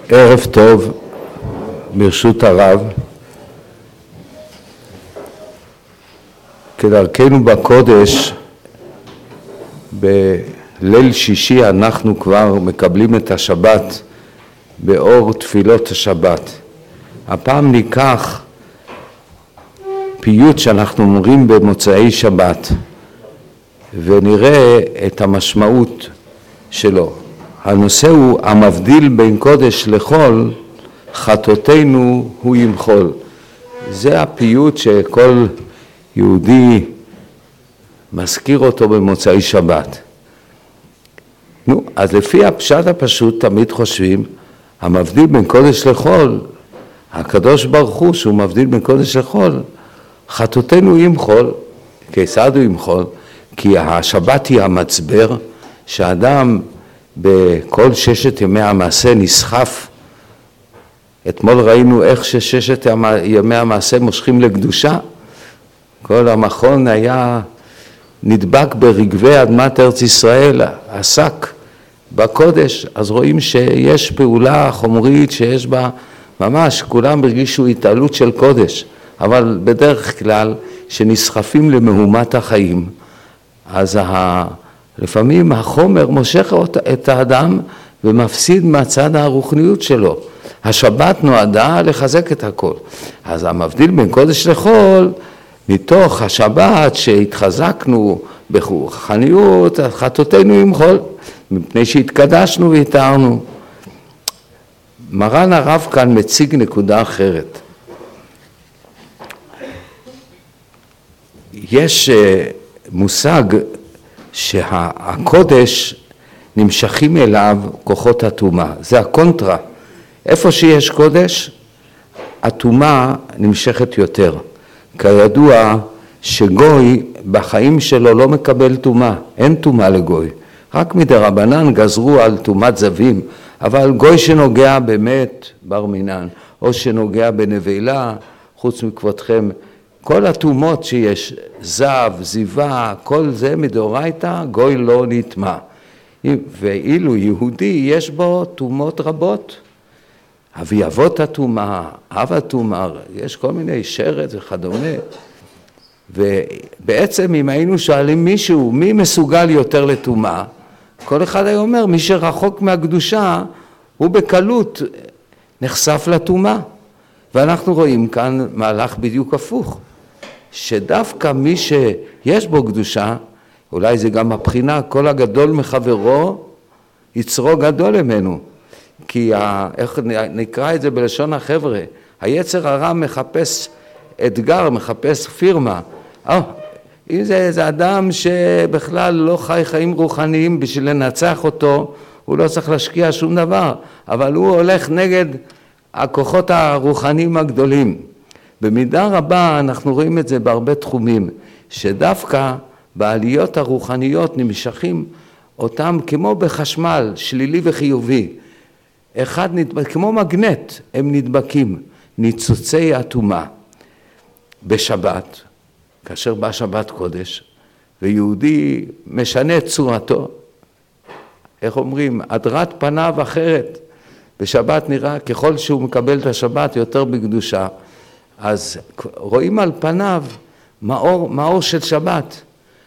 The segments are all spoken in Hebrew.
ערב טוב, ברשות הרב. כדרכנו בקודש, בליל שישי אנחנו כבר מקבלים את השבת באור תפילות השבת. הפעם ניקח פיוט שאנחנו אומרים במוצאי שבת ונראה את המשמעות שלו. הנושא הוא המבדיל בין קודש לחול, חטאותינו הוא ימחול. זה הפיוט שכל יהודי מזכיר אותו במוצאי שבת. אז לפי הפשט הפשוט תמיד חושבים, המבדיל בין קודש לחול, הקדוש ברוך הוא שהוא מבדיל בין קודש לחול, חטאותינו הוא ימחול. כיצד הוא ימחול? כי השבת היא המצבר, שאדם בכל ששת ימי המעשה נסחף. אתמול ראינו איך שששת ימי המעשה מושכים לקדושה. כל המכון היה נדבק ברגבי אדמת ארץ ישראל, עסק בקודש. אז רואים שיש פעולה חומרית שיש בה ממש, כולם הרגישו התעלות של קודש, אבל בדרך כלל שנסחפים למהומת החיים, אז לפעמים החומר מושך את האדם ומפסיד מהצד הרוחניות שלו. השבת נועדה לחזק את הכל. אז המבדיל בין קודש לחול, מתוך השבת שהתחזקנו ברוחניות, חטאותינו ימחול, מפני שהתקדשנו והתארנו. מרן הרב כאן מציג נקודה אחרת. יש מושג שהקודש נמשכים אליו כוחות הטומאה. זה הקונטרה. איפה שיש קודש, הטומאה נמשכת יותר. כידוע שגוי בחיים שלו לא מקבל טומאה. אין טומאה לגוי. רק מדרבנן גזרו על טומאת זבים. אבל גוי שנוגע באמת בר מינן, או שנוגע בנבלה, חוץ מכבודכם, כל הטומאות שיש, זב, זיווה, כל זה מדאורייתא, גוי לא נטמא. ואילו יהודי יש בו טומאות רבות. אבי אבות הטומאה, אב הטומאה, יש כל מיני שרת וכדומה. ובעצם אם היינו שואלים מישהו, מי מסוגל יותר לטומאה? כל אחד היה אומר, מי שרחוק מהקדושה, הוא בקלות נחשף לטומאה. ואנחנו רואים כאן מהלך בדיוק הפוך. שדווקא מי שיש בו קדושה, אולי זה גם הבחינה, כל הגדול מחברו, יצרו גדול ממנו. כי איך נקרא את זה בלשון החבר'ה, היצר הרע מחפש אתגר, מחפש פירמה. אם זה איזה אדם שבכלל לא חי חיים רוחניים, בשביל לנצח אותו, הוא לא צריך להשקיע שום דבר, אבל הוא הולך נגד הכוחות הרוחניים הגדולים. במידה רבה אנחנו רואים את זה בהרבה תחומים, שדווקא בעליות הרוחניות נמשכים אותם כמו בחשמל, שלילי וחיובי. אחד נדבק, כמו מגנט הם נדבקים, ניצוצי הטומאה. בשבת, כאשר בא שבת קודש, ויהודי משנה את צורתו, איך אומרים, הדרת פניו אחרת. בשבת נראה ככל שהוא מקבל את השבת יותר בקדושה, אז רואים על פניו מאור של שבת,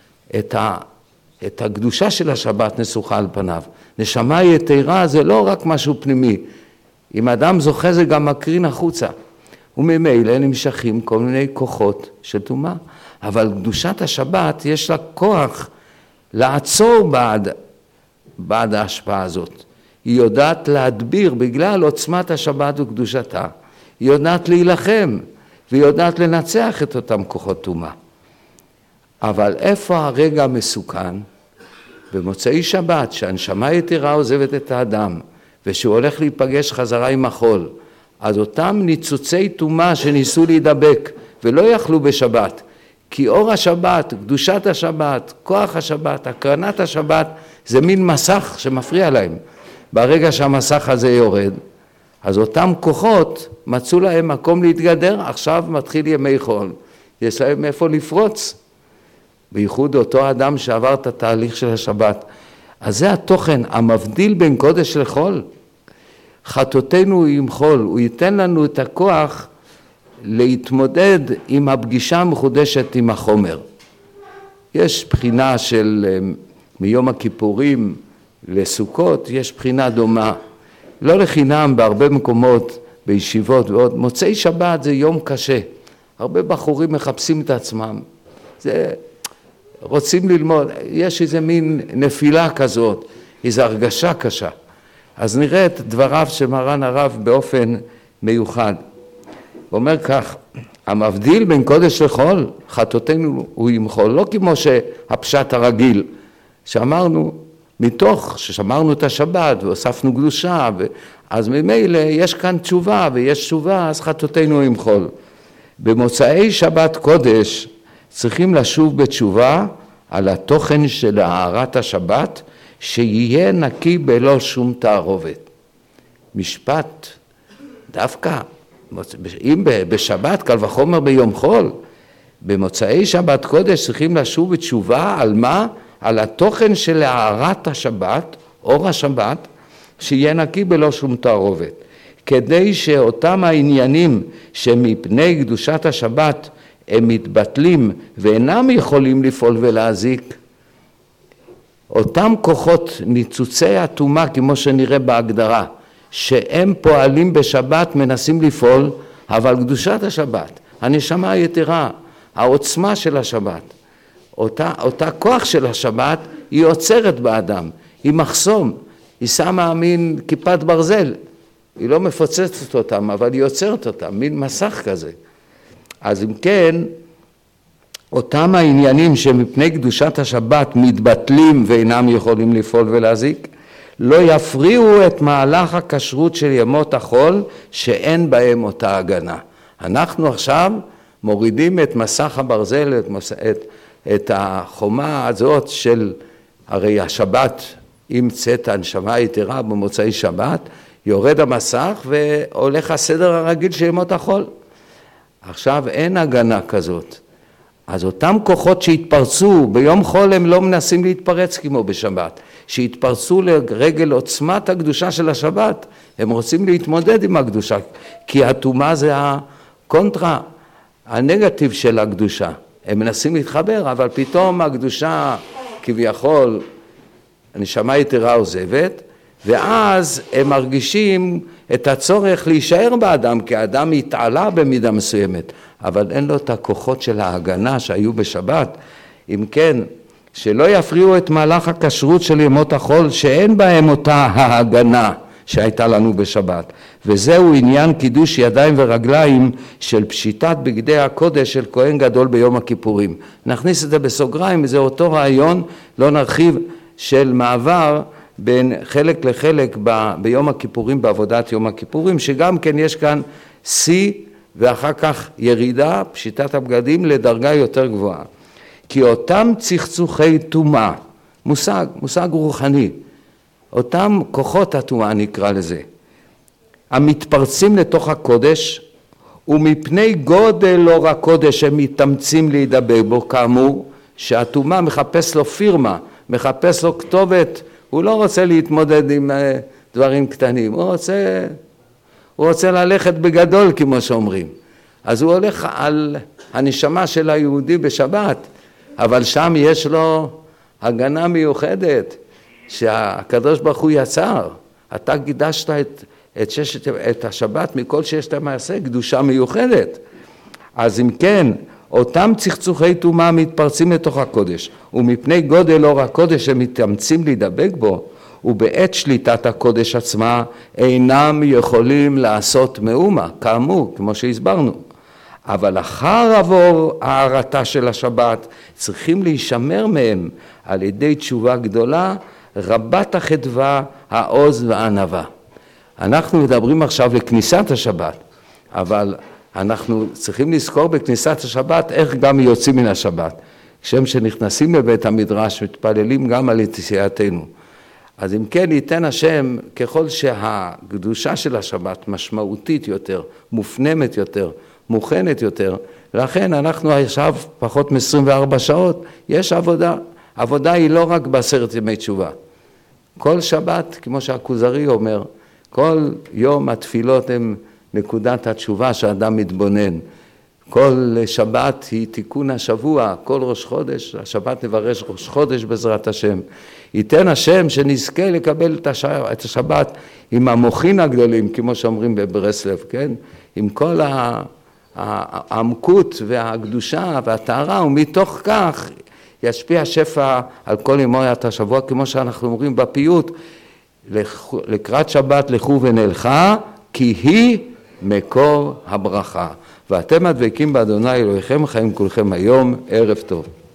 את הקדושה של השבת נסוכה על פניו. נשמה יתרה זה לא רק משהו פנימי, אם אדם זוכה זה גם מקרין החוצה, וממילא נמשכים כל מיני כוחות של טומאה. אבל קדושת השבת יש לה כוח לעצור בעד ההשפעה הזאת. היא יודעת להדביר בגלל עוצמת השבת וקדושתה. היא יודעת להילחם והיא יודעת לנצח את אותם כוחות טומאה. אבל איפה הרגע המסוכן? במוצאי שבת, שהנשמה יתרה עוזבת את האדם ושהוא הולך להיפגש חזרה עם החול, אז אותם ניצוצי טומאה שניסו להידבק ולא יכלו בשבת, כי אור השבת, קדושת השבת, כוח השבת, הקרנת השבת, זה מין מסך שמפריע להם. ברגע שהמסך הזה יורד, אז אותם כוחות מצאו להם מקום להתגדר, עכשיו מתחיל ימי חול. יש להם איפה לפרוץ. בייחוד אותו אדם שעבר את התהליך של השבת. אז זה התוכן, המבדיל בין קודש לחול. חטאותינו ימחול, הוא ייתן לנו את הכוח להתמודד עם הפגישה המחודשת עם החומר. יש בחינה של מיום הכיפורים לסוכות, יש בחינה דומה. לא לחינם בהרבה מקומות, בישיבות ועוד, מוצאי שבת זה יום קשה. הרבה בחורים מחפשים את עצמם. רוצים ללמוד, יש איזה מין נפילה כזאת, איזו הרגשה קשה. אז נראה את דבריו של מרן הרב באופן מיוחד. הוא אומר כך, המבדיל בין קודש לחול, חטאותינו הוא ימחול, לא כמו שהפשט הרגיל, שאמרנו, מתוך ששמרנו את השבת והוספנו קדושה, אז ממילא יש כאן תשובה, ויש תשובה, אז חטאותינו ימחול. במוצאי שבת קודש צריכים לשוב בתשובה על התוכן של הארת השבת, שיהיה נקי בלא שום תערובת. משפט, דווקא, אם בשבת, קל וחומר ביום חול, במוצאי שבת קודש צריכים לשוב בתשובה על מה? על התוכן של הארת השבת, אור השבת, שיהיה נקי בלא שום תערובת. כדי שאותם העניינים שמפני קדושת השבת הם מתבטלים ואינם יכולים לפעול ולהזיק, אותם כוחות ניצוצי הטומאה, כמו שנראה בהגדרה, שהם פועלים בשבת מנסים לפעול, אבל קדושת השבת, הנשמה היתרה, העוצמה של השבת, אותה כוח של השבת היא עוצרת באדם, היא מחסום, היא שמה מין כיפת ברזל, היא לא מפוצצת אותם, אבל היא עוצרת אותם, מין מסך כזה. אז אם כן, אותם העניינים שמפני קדושת השבת מתבטלים ואינם יכולים לפעול ולהזיק, לא יפריעו את מהלך הכשרות של ימות החול שאין בהם אותה הגנה. אנחנו עכשיו מורידים את מסך הברזל, את החומה הזאת של, הרי השבת, אם צאת הנשמה היתרה במוצאי שבת, יורד המסך והולך הסדר הרגיל של ימות החול. עכשיו אין הגנה כזאת. אז אותם כוחות שהתפרצו, ביום חול הם לא מנסים להתפרץ כמו בשבת, שהתפרצו לרגל עוצמת הקדושה של השבת, הם רוצים להתמודד עם הקדושה, כי הטומאה זה הקונטרה, הנגטיב של הקדושה. הם מנסים להתחבר, אבל פתאום הקדושה כביכול, הנשמה יתרה עוזבת, ואז הם מרגישים את הצורך להישאר באדם, כי האדם התעלה במידה מסוימת, אבל אין לו את הכוחות של ההגנה שהיו בשבת. אם כן, שלא יפריעו את מהלך הכשרות של ימות החול, שאין בהם אותה ההגנה שהייתה לנו בשבת. וזהו עניין קידוש ידיים ורגליים של פשיטת בגדי הקודש של כהן גדול ביום הכיפורים. נכניס את זה בסוגריים, זה אותו רעיון, לא נרחיב, של מעבר בין חלק לחלק ביום הכיפורים, בעבודת יום הכיפורים, שגם כן יש כאן שיא ואחר כך ירידה, פשיטת הבגדים לדרגה יותר גבוהה. כי אותם צחצוחי טומאה, מושג רוחני, אותם כוחות הטומאה נקרא לזה, המתפרצים לתוך הקודש, ומפני גודל אור הקודש הם מתאמצים להידבק בו, כאמור, שהטומאה מחפש לו פירמה, מחפש לו כתובת, הוא לא רוצה להתמודד עם דברים קטנים, הוא רוצה ללכת בגדול כמו שאומרים. אז הוא הולך על הנשמה של היהודי בשבת, אבל שם יש לו הגנה מיוחדת שהקדוש ברוך הוא יצר. אתה קידשת את השבת מכל שיש למעשה, קדושה מיוחדת. אז אם כן, אותם צחצוחי טומאה מתפרצים לתוך הקודש, ומפני גודל אור הקודש הם מתאמצים להידבק בו, ובעת שליטת הקודש עצמה אינם יכולים לעשות מאומה, כאמור, כמו שהסברנו. אבל אחר עבור ההרתה של השבת צריכים להישמר מהם על ידי תשובה גדולה, רבת החדווה, העוז והענווה. אנחנו מדברים עכשיו לכניסת השבת, אבל אנחנו צריכים לזכור בכניסת השבת איך גם יוצאים מן השבת. כשם שנכנסים לבית המדרש מתפללים גם על יציאתנו. אז אם כן ייתן השם, ככל שהקדושה של השבת משמעותית יותר, מופנמת יותר, מוכנת יותר, לכן אנחנו עכשיו פחות מ-24 שעות, יש עבודה. עבודה היא לא רק ב10 ימי תשובה. כל שבת, כמו שהכוזרי אומר, כל יום התפילות הן נקודת התשובה שאדם מתבונן. כל שבת היא תיקון השבוע, כל ראש חודש, השבת נברש ראש חודש בעזרת השם. ייתן השם שנזכה לקבל את השבת עם המוחין הגדולים, כמו שאומרים בברסלב, כן? עם כל העמקות והקדושה והטהרה, ומתוך כך ישפיע שפע על כל ימות השבוע, כמו שאנחנו אומרים בפיוט, לקראת שבת לכו ונלכה, כי היא מקור הברכה. ואתם הדבקים באדוני אלוהיכם, חיים כולכם היום, ערב טוב.